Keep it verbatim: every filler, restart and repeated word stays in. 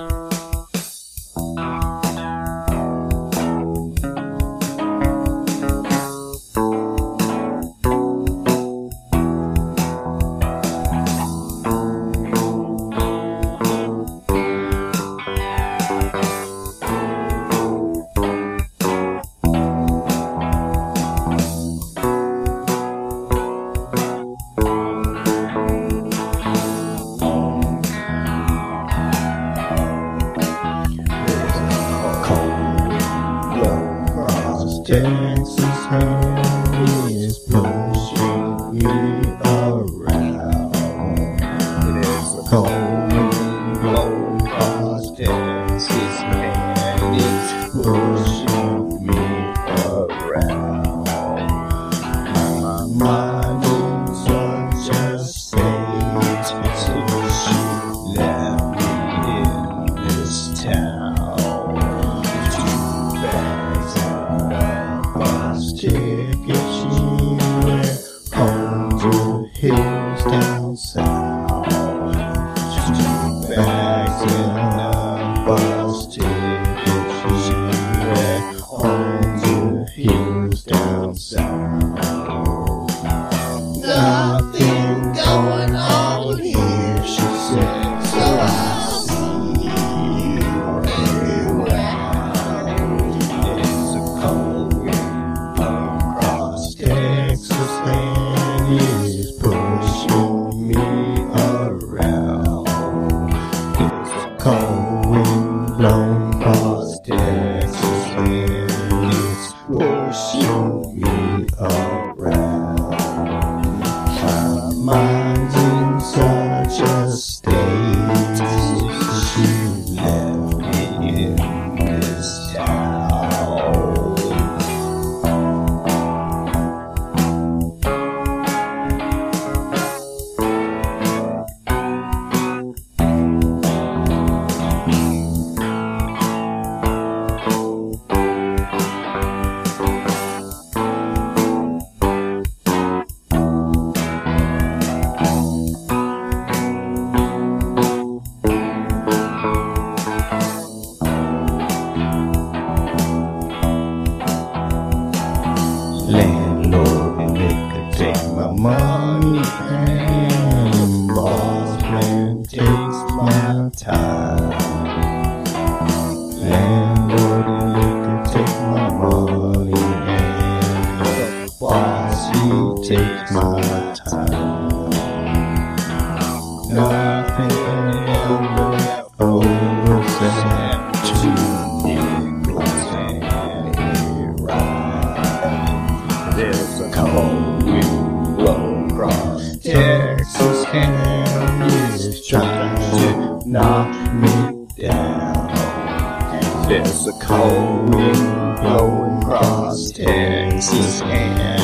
Texas hand is pushing me around. It is a cold wind blowing across Texas hand is pushing me around. My mind in such a state till she left me in this town. Ticket she went home to hills down south. Two bags in a bus ticket she went home to hills down south. Nothing going on here, she said, so I see you very well. It's a cold Texas hand is pushing me around. It's a cold wind blowing across Texas hand is pushing me around. My mind's in such a state, she left me in this town. Landlord liquor take my money and boss man takes my time. Landlord liquor take my money and the boss he takes my time. Nothing ever left over except two nickels and a ride. There's a cold wind blowing across Texas hand is trying to knock me down. There's a cold wind blowing across Texas hand